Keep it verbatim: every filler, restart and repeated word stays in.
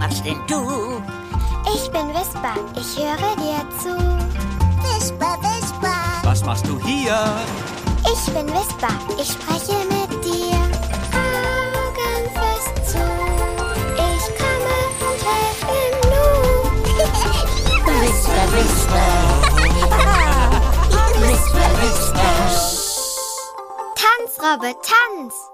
machst denn du? Ich bin Wisper, ich höre dir zu. Wisper, Wisper. Was machst du hier? Ich bin Wisper, ich spreche mit dir. Augen fest zu, ich komme und helfe nur. Wisper, Wisper. Wisper, Wisper. Tanz, Robbe, tanz!